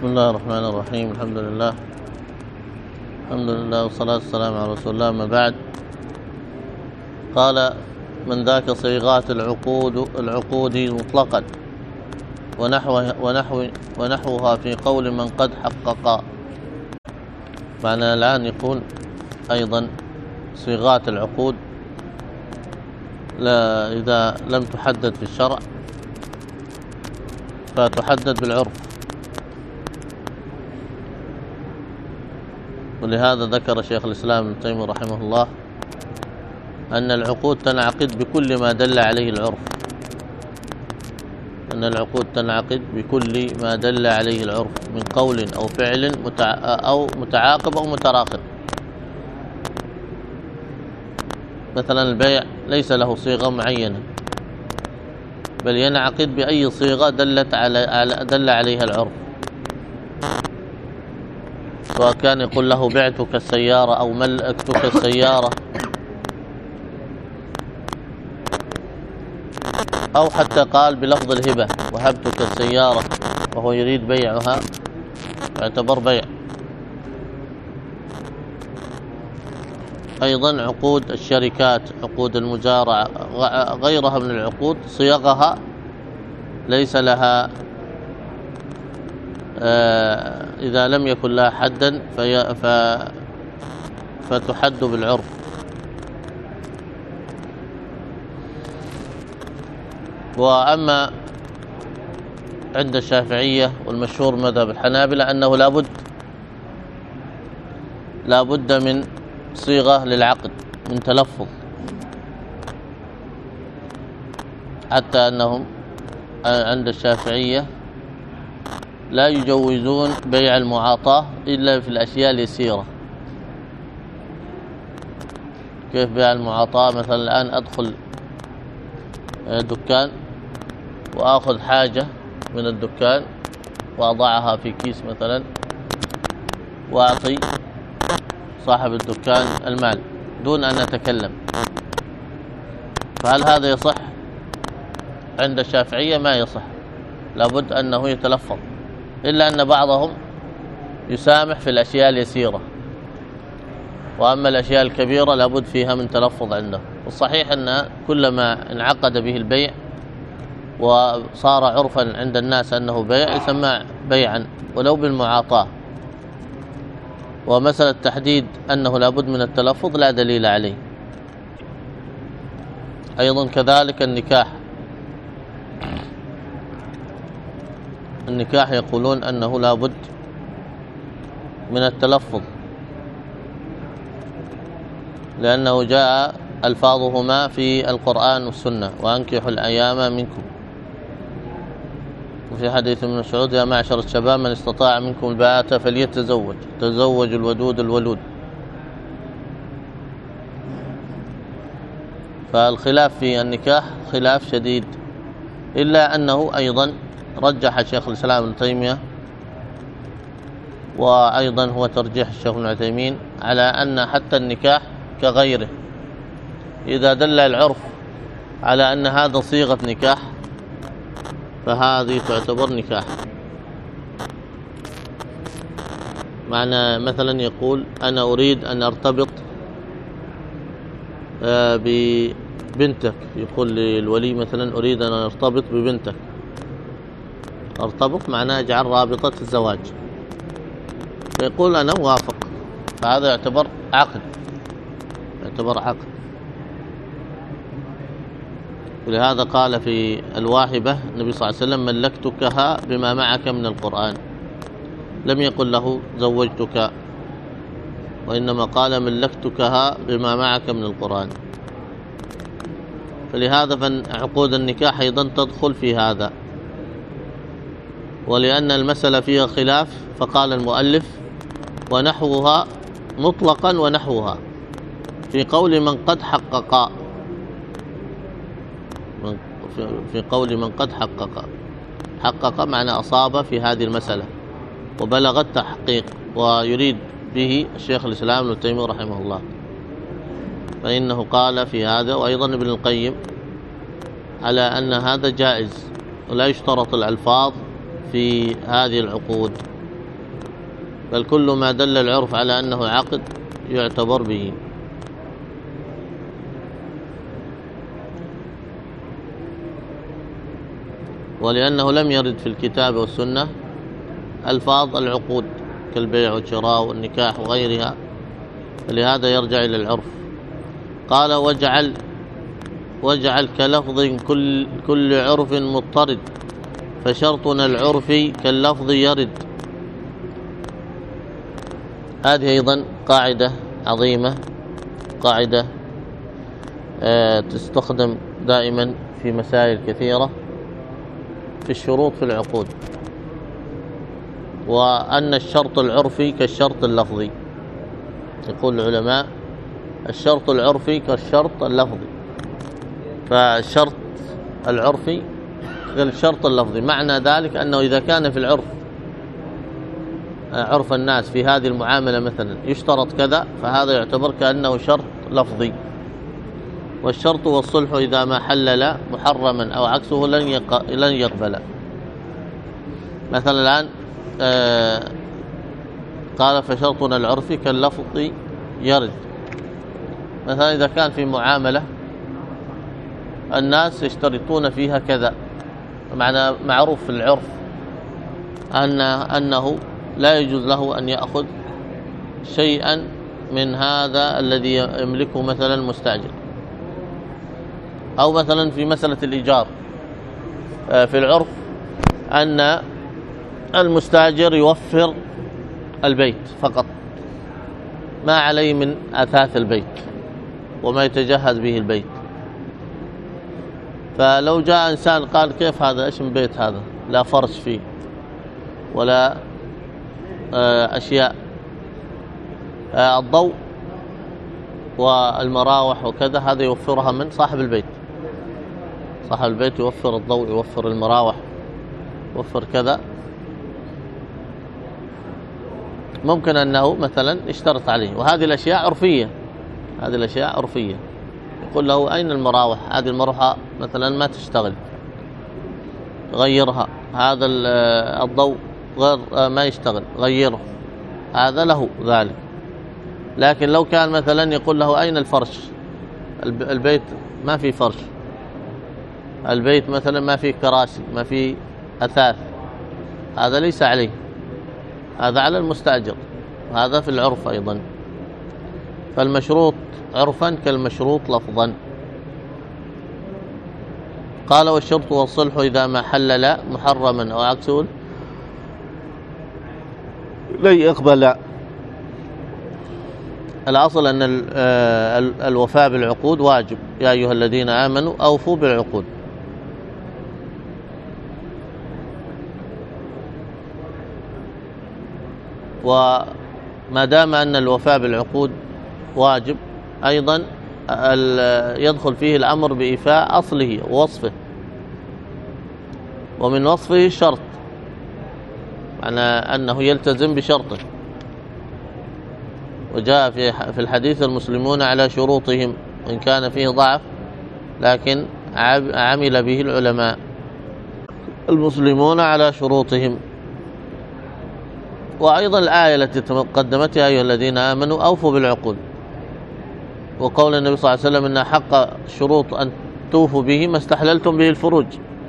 بسم الله الرحمن الرحيم. الحمد لله والصلاة والسلام على رسول الله. ما بعد، قال: من ذاك صيغات العقود مطلقا ونحوها في قول من قد حقق. معنى الآن يقول أيضا صيغات العقود إذا لم تحدد في الشرع فتحدد بالعرف، ولهذا ذكر شيخ الإسلام ابن تيمية رحمه الله أن العقود تنعقد بكل ما دل عليه العرف، من قول أو فعل أو متعاقب أو متراخٍ. مثلا البيع ليس له صيغة معينة، بل ينعقد بأي صيغة دل عليها العرف، سواء كان يقول له بعتك السيارة أو ملكتك السيارة، أو حتى قال بلفظ الهبة وهبتك السيارة وهو يريد بيعها، يعتبر بيع. أيضا عقود الشركات، عقود المزارعة، غيرها من العقود صيغها ليس لها إذا لم يكن لها حدا فتحد بالعرف. وأما عند الشافعية والمشهور مذهب الحنابلة أنه لا بد من صيغة للعقد، من تلفظ، حتى أنهم عند الشافعية لا يجوزون بيع المعاطاة إلا في الأشياء اليسيرة. كيف بيع المعاطاة؟ مثلا الآن أدخل دكان وأخذ حاجة من الدكان وأضعها في كيس مثلا وأعطي صاحب الدكان المال دون أن أتكلم، فهل هذا يصح؟ عند الشافعية ما يصح، لابد أنه يتلفظ، إلا أن بعضهم يسامح في الأشياء اليسيرة، وأما الأشياء الكبيرة لابد فيها من تلفظ عنده. والصحيح أن كلما انعقد به البيع وصار عرفا عند الناس أنه بيع يسمى بيعا ولو بالمعاطاة. ومسألة تحديد أنه لابد من التلفظ لا دليل عليه. أيضا كذلك النكاح يقولون أنه لابد من التلفظ، لأنه جاء ألفاظهما في القرآن والسنة: وأنكحوا الأيام منكم. وفي حديث ابن مسعود: يا معشر الشباب من استطاع منكم الباءة فليتزوج، تزوج الودود الولود. فالخلاف في النكاح خلاف شديد، إلا أنه أيضا رجح شيخ الإسلام ابن تيمية، وأيضا هو ترجيح الشيخ ابن عثيمين، على أن حتى النكاح كغيره إذا دل العرف على أن هذا صيغة نكاح فهذه تعتبر نكاح. معنى مثلا يقول: أنا أريد أن أرتبط ببنتك، يقول للولي مثلا: أريد أن أرتبط ببنتك. أرتبط معناه أجعل رابطة الزواج، فيقول أنا موافق، فهذا يعتبر عقد. ولهذا قال في الواهبة النبي صلى الله عليه وسلم: ملكتكها بما معك من القرآن. لم يقل له زوجتك، وإنما قال ملكتكها بما معك من القرآن. فلهذا فعقود النكاح أيضا تدخل في هذا. ولأن المسألة فيها خلاف فقال المؤلف: ونحوها مطلقا ونحوها في قول من قد حقق. في قول من قد حقق معنى أصاب في هذه المسألة وبلغ التحقيق، ويريد به الشيخ الإسلام ابن تيمية رحمه الله، فإنه قال في هذا. وأيضا ابن القيم على أن هذا جائز ولا يشترط الألفاظ في هذه العقود. بل كل ما دل العرف على أنه عقد يعتبر به. ولأنه لم يرد في الكتاب والسنة ألفاظ العقود كالبيع والشراء والنكاح وغيرها، فلهذا يرجع إلى العرف. قال واجعل كلفظ كل عرف مضطرد، فشرطنا العرف كاللفظ يرد. هذه أيضا قاعدة عظيمة، قاعدة تستخدم دائما في مسائل كثيرة في الشروط في العقود، وأن الشرط العرفي كالشرط اللفظي. يقول العلماء الشرط العرفي كالشرط اللفظي، فالشرط العرفي كالشرط اللفظي. معنى ذلك أنه إذا كان في العرف عرف الناس في هذه المعاملة مثلا يشترط كذا، فهذا يعتبر كأنه شرط لفظي. والشرط والصلح إذا ما حلل محرما أو عكسه لن يقبل. مثلا الآن قال فشرطنا العرفي كاللفظ يرد. مثلا إذا كان في معاملة الناس يشترطون فيها كذا، معنى معروف في العرف أنه لا يجوز له أن يأخذ شيئا من هذا الذي يملكه مثلا المستأجر. أو مثلا في مسألة الإيجار في العرف أن المستأجر يوفر البيت فقط، ما عليه من أثاث البيت وما يتجهز به البيت. فلو جاء إنسان قال كيف هذا، إيش من بيت هذا، لا فرش فيه ولا أشياء، الضوء والمراوح وكذا هذا يوفرها من صاحب البيت. صاحب البيت يوفر الضوء، يوفر المراوح، يوفر كذا. ممكن أنه مثلا يشترط عليه، وهذه الأشياء عرفية، هذه الأشياء عرفية. يقول له أين المراوح، هذه المروحة مثلا ما تشتغل غيرها، هذا الضوء غير ما يشتغل غيره، هذا له ذلك. لكن لو كان مثلا يقول له أين الفرش، البيت ما في فرش، البيت مثلا ما في كراسي، ما في أثاث، هذا ليس عليه، هذا على المستأجر. هذا في العرف أيضا. فالمشروط عرفا كالمشروط لفظا. قال والشرط والصلح إذا ما حلل محرما أو عكسه لن يقبل. الأصل أن الوفاء بالعقود واجب، يا أيها الذين آمنوا أوفوا بالعقود. وما دام أن الوفاء بالعقود واجب، أيضا يدخل فيه الأمر بإيفاء أصله ووصفه، ومن وصفه الشرط، معنى أنه يلتزم بشرطه. وجاء في الحديث المسلمون على شروطهم، وإن كان فيه ضعف لكن عمل به العلماء. المسلمون على شروطهم. وأيضا الآية التي قدمتها يا أيها الذين آمنوا أوفوا بالعقود، وقول النبي صلى الله عليه وسلم إن حق الشروط أن توفوا به ما استحللتم به الفروج.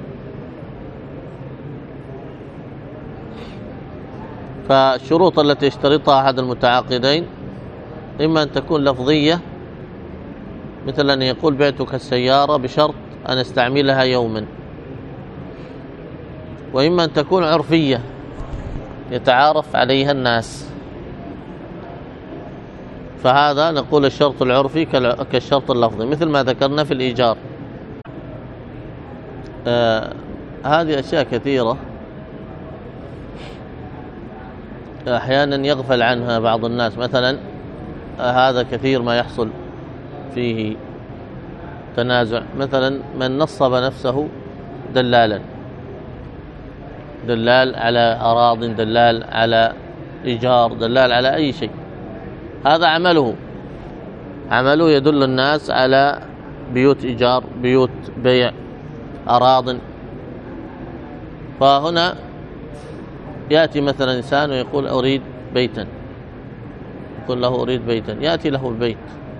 فالشروط التي يشترطها أحد المتعاقدين إما أن تكون لفظية، مثل أن يقول بعتك السيارة بشرط أن استعملها يوما، وإما أن تكون عرفية يتعارف عليها الناس. فهذا نقول الشرط العرفي كالشرط اللفظي، مثل ما ذكرنا في الإيجار. هذه أشياء كثيرة أحيانا يغفل عنها بعض الناس. مثلا هذا كثير ما يحصل فيه تنازع، مثلا من نصب نفسه دلالا، دلال على أراضٍ، دلال على إيجار، دلال على أي شيء، هذا عمله يدل الناس على بيوت إيجار، بيوت بيع، أراضٍ. فهنا يأتي مثلا إنسان ويقول أريد بيتا، يقول له أريد بيتا، يأتي له البيت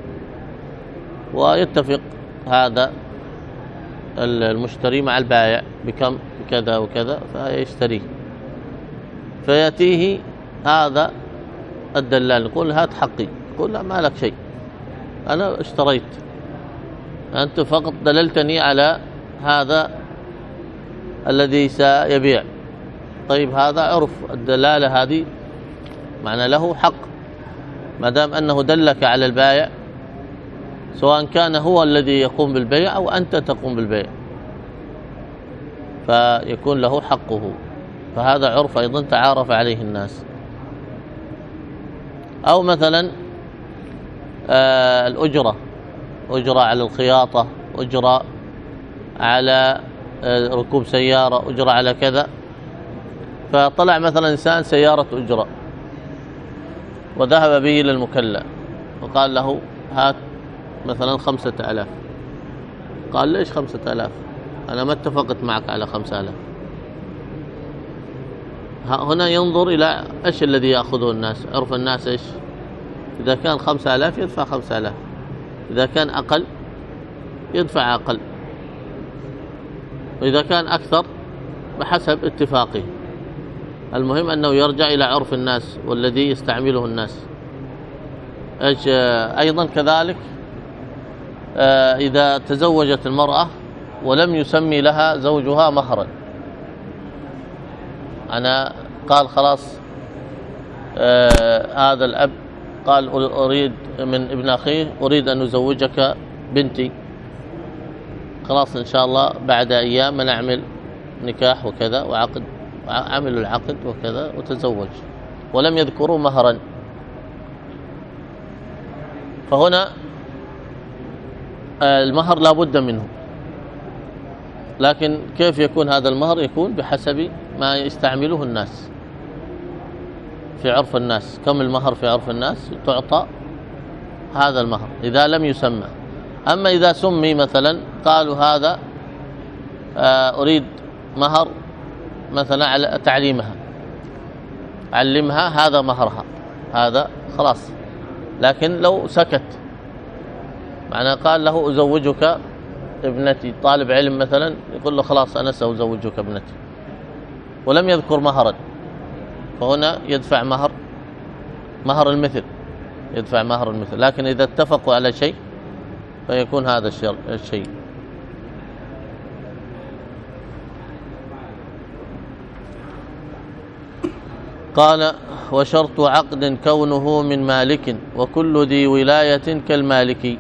ويتفق هذا المشتري مع البائع بكم كذا وكذا فيشتريه، فيأتيه هذا الدلال يقول هات حقي، يقول لا ما لك شيء، أنا اشتريت، أنت فقط دللتني على هذا الذي سيبيع. طيب هذا عرف الدلالة هذه معنى له حق، ما دام أنه دلك على البائع، سواء كان هو الذي يقوم بالبيع أو أنت تقوم بالبيع، فيكون له حقه، فهذا عرف أيضا تعارف عليه الناس. أو مثلا الأجرة، أجرة على الخياطة، أجرة على ركوب سيارة، أجرة على كذا، فطلع مثلا إنسان سيارة أجرة وذهب به إلى المكلى وقال له هات مثلا 5000، قال ليش 5000؟ أنا ما اتفقت معك على 5000. هنا ينظر إلى إيش الذي يأخذه الناس، عرف الناس إيش، إذا كان 5000 يدفع 5000، إذا كان أقل يدفع أقل، وإذا كان أكثر بحسب اتفاقه. المهم أنه يرجع إلى عرف الناس والذي يستعمله الناس. أيضا كذلك إذا تزوجت المرأة ولم يسمي لها زوجها مهرا، أنا قال خلاص هذا الأب قال أريد من ابن أخيه أريد أن أزوجك بنتي، خلاص إن شاء الله بعد أيام نعمل نكاح وكذا وعقد، عملوا العقد وكذا وتزوج، ولم يذكروا مهرا. فهنا المهر لا بد منه، لكن كيف يكون هذا المهر؟ يكون بحسب ما يستعمله الناس في عرف الناس. كم المهر في عرف الناس؟ تعطى هذا المهر إذا لم يسمى. أما إذا سمي مثلا قالوا هذا أريد مهر مثلا على تعليمها، علمها هذا مهرها، هذا خلاص. لكن لو سكت، معنى قال له أزوجك ابنتي، طالب علم مثلا يقول له خلاص أنا سأزوجك ابنتي، ولم يذكر مهرا، فهنا يدفع مهر المثل، يدفع مهر المثل. لكن إذا اتفقوا على شيء فيكون هذا الشيء. قال وشرط عقد كونه من مالك وكل ذي ولاية كالمالك.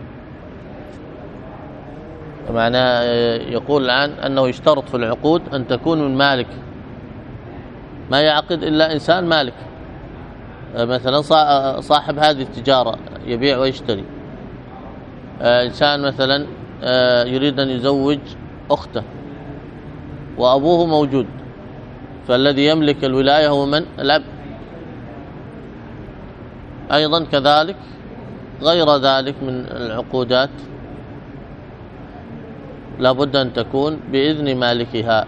معناه يقول الآن أنه يشترط في العقود أن تكون من مالك، ما يعقد إلا إنسان مالك، مثلا صاحب هذه التجارة يبيع ويشتري، إنسان مثلا يريد أن يزوج أخته وأبوه موجود، فالذي يملك الولاية هو من؟ الأب. أيضا كذلك غير ذلك من العقودات لابد أن تكون بإذن مالكها.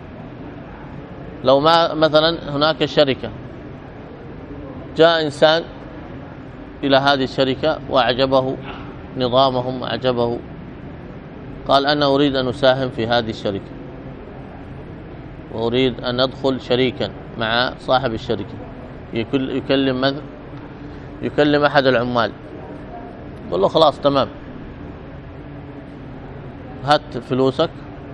لو ما مثلا هناك شركة، جاء إنسان إلى هذه الشركة وأعجبه نظامهم وأعجبه، قال أنا أريد أن أساهم في هذه الشركة وأريد أن أدخل شريكا مع صاحب الشركة، يكلم أحد العمال، يقول له خلاص تمام هات فلوسك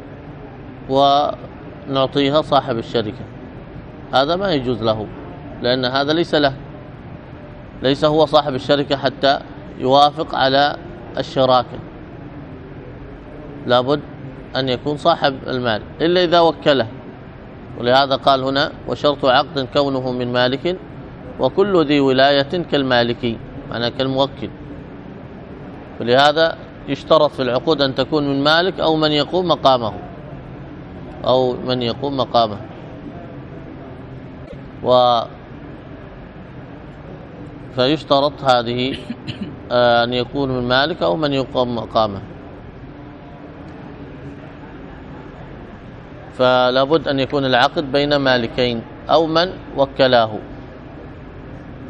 ونعطيها صاحب الشركة. هذا ما يجوز له، لأن هذا ليس له، ليس هو صاحب الشركة حتى يوافق على الشراكة، لابد أن يكون صاحب المال إلا إذا وكله. ولهذا قال هنا وشرط عقد كونه من مالك وكل ذي ولاية كالمالكي، معنى كالموكل. ولهذا يشترط في العقود أن تكون من مالك أو من يقوم مقامه فيشترط هذه أن يكون من مالك أو من يقوم مقامه. فلا بد أن يكون العقد بين مالكين أو من وكلاه.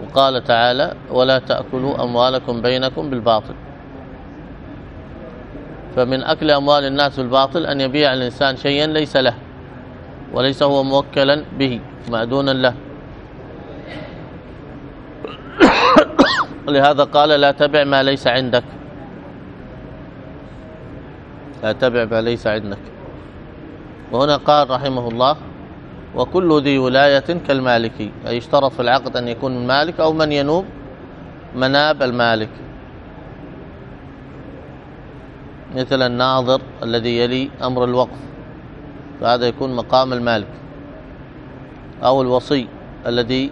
وقال تعالى ولا تأكلوا أموالكم بينكم بالباطل. فمن أكل أموال الناس بالباطل أن يبيع الإنسان شيئا ليس له وليس هو موكلا به مأذونا له. لهذا قال لا تبع ما ليس عندك، لا تبع ما ليس عندك. وهنا قال رحمه الله وكل ذي ولاية كالمالكي، أي اشترط في العقد أن يكون المالك أو من ينوب مناب المالك، مثل الناظر الذي يلي أمر الوقف، فهذا يكون مقام المالك، أو الوصي الذي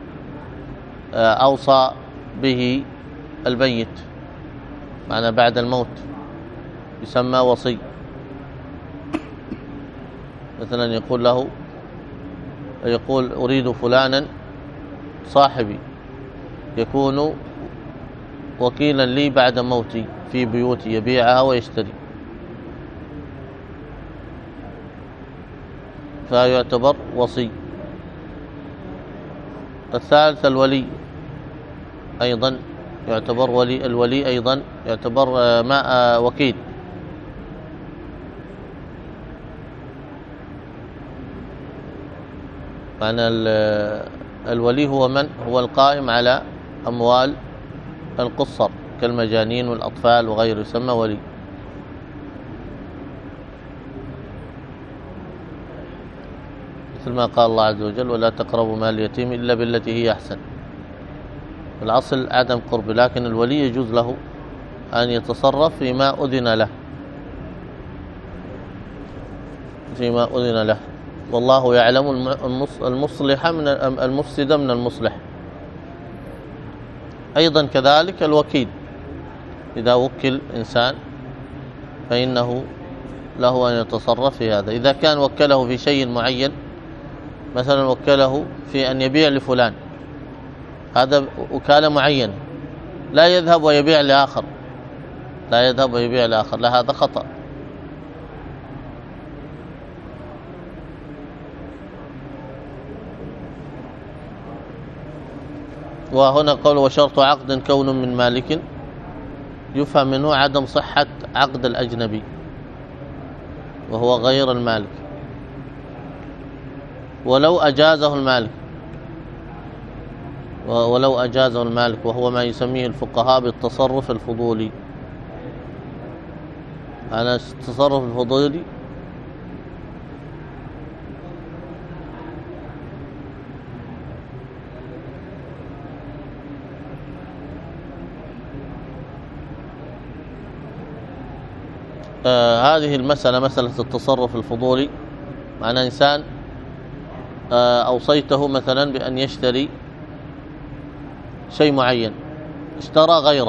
أوصى به الميت معنى بعد الموت يسمى وصي. مثلا يقول أريد فلانا صاحبي يكون وكيلا لي بعد موتي في بيوتي يبيعها ويشتري، فيعتبر وصي. الثالث الولي أيضا يعتبر ولي، الولي أيضا يعتبر وكيل. معنى الولي هو من هو القائم على أموال القصر كالمجانين والأطفال وغيره، يسمى ولي. مثل ما قال الله عز وجل ولا تقربوا مال اليتيم إلا بالتي هي أحسن. الأصل عدم قرب، لكن الولي يجوز له أن يتصرف فيما أذن له، والله يعلم المصلح من المفسد من المصلح. أيضا كذلك الوكيل إذا وكل إنسان فإنه له أن يتصرف في هذا. إذا كان وكله في شيء معين، مثلا وكله في أن يبيع لفلان، هذا وكالة معين، لا يذهب ويبيع لآخر، لا هذا خطأ. وهنا قول وشرط عقد كون من مالك، يفهم منه عدم صحة عقد الأجنبي وهو غير المالك ولو أجازه المالك، وهو ما يسميه الفقهاء بالتصرف الفضولي. أنا التصرف الفضولي هذه المسألة مسألة التصرف الفضولي، معنى إنسان أوصيته مثلا بأن يشتري شيء معين، اشترى غيره.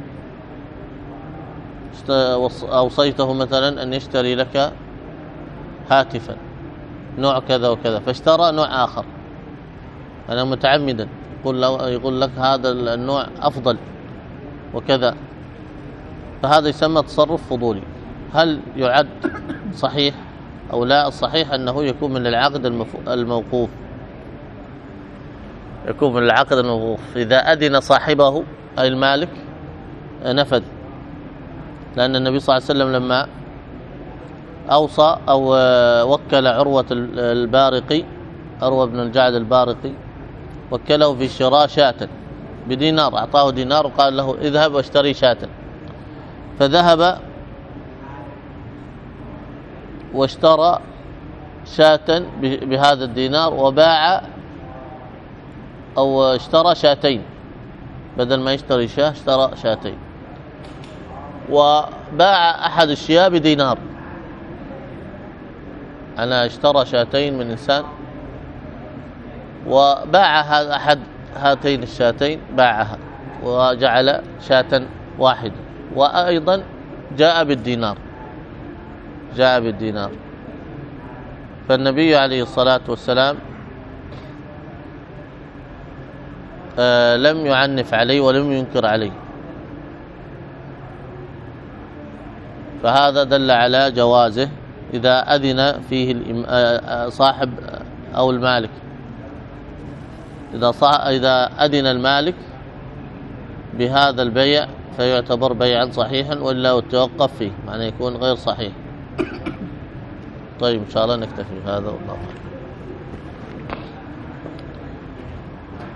أوصيته مثلا أن يشتري لك هاتفا نوع كذا وكذا، فاشترى نوع آخر، أنا متعمدا يقول لك هذا النوع أفضل وكذا، فهذا يسمى تصرف فضولي. هل يعد صحيح أو لا؟ الصحيح أنه يكون من العقد الموقوف، إذا أذن صاحبه أي المالك نفذ. لأن النبي صلى الله عليه وسلم لما أوصى أو وكل عروة بن الجعد البارقي، وكله في شراء شاة بدينار، أعطاه دينار وقال له اذهب واشتري شاة، فذهب واشترى شاة بهذا الدينار، وباع أو اشترى شاتين، بدل ما يشتري شاة اشترى شاتين، وباع أحد الشياء بدينار. أنا اشترى شاتين من إنسان وباع أحد هاتين الشاتين، باعها وجعل شاة واحدة، وأيضا جاء بالدينار. فالنبي عليه الصلاة والسلام لم يعنف عليه ولم ينكر عليه، فهذا دل على جوازه إذا أذن فيه صاحب أو المالك. إذا أذن المالك بهذا البيع فيعتبر بيعا صحيحا، ولا توقف فيه معنى يكون غير صحيح. طيب إن شاء الله نكتفي هذا والله أعلم.